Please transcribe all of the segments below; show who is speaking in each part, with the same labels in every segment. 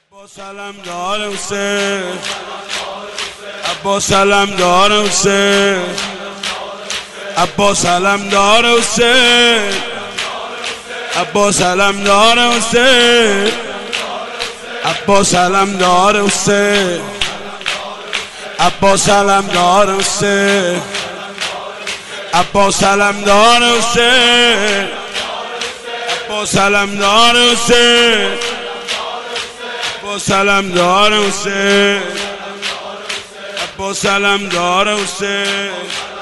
Speaker 1: عباس علمدار حسین، عباس علمدار حسین، عباس علمدار حسین، عباس علمدار حسین، عباس علمدار حسین، عباس علمدار حسین، عباس علمدار حسین، عباس علمدار حسین، عباس علمدار حسین، عباس علمدار حسین،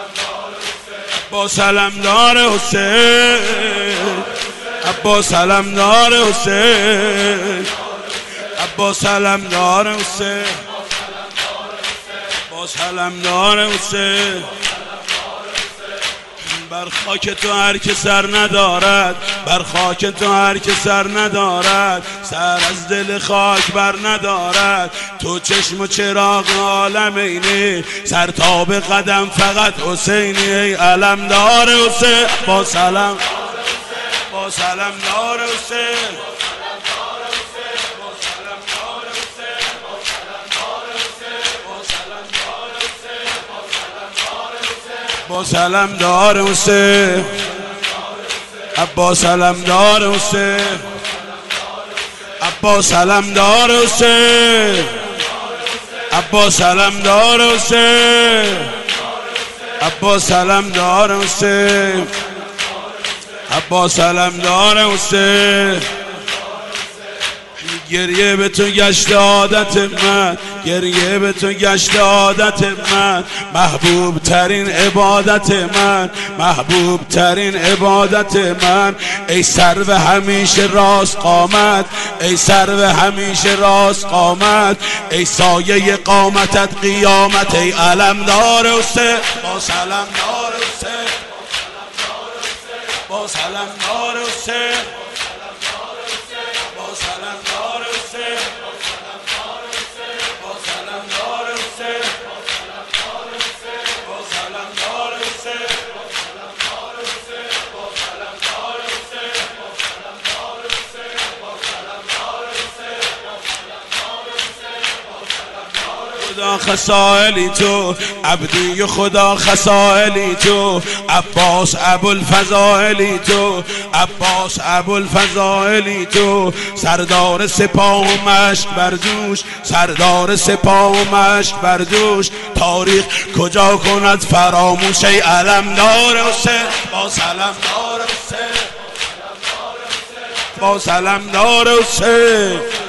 Speaker 1: عباس علمدار حسین، عباس علمدار حسین، عباس علمدار حسین، عباس علمدار حسین. بر خاک تو هر که سر ندارد، بر خاک تو هر که سر ندارد، سر از دل خاک بر ندارد. تو چشم و چراغ عالمینی، سر تا به قدم فقط حسینی. ای علمدار حسین، عباس علمدار حسین، عباس علمدار حسین، عباس علمدار حسین، عباس علمدار حسین، عباس علمدار حسین، عباس علمدار حسین، عباس علمدار حسین. گریه به تو گشت عادت من، گریه به تو گشت عادت من. محبوب ترین عبادت من، محبوب ترین عبادت من. ای سرو همیشه راست قامت، ای سرو همیشه راست قامت، ای سایه قامتت قیامت. ای علمدار حسین، عباس علمدار حسین، عباس علمدار حسین، عباس علمدار حسین، عباس علمدار حسین، عباس علمدار حسین، خدا خصائلی تو، عبدی خدا خصائلی تو. عباس ابوالفضائلی تو، عباس ابوالفضائلی تو. سردار سپاه و مشک بر دوش، سردار سپاه و مشک بر دوش. تاریخ کجا کند فراموش. ای علمدار حسین، عباس علمدار حسین، عباس علمدار حسین.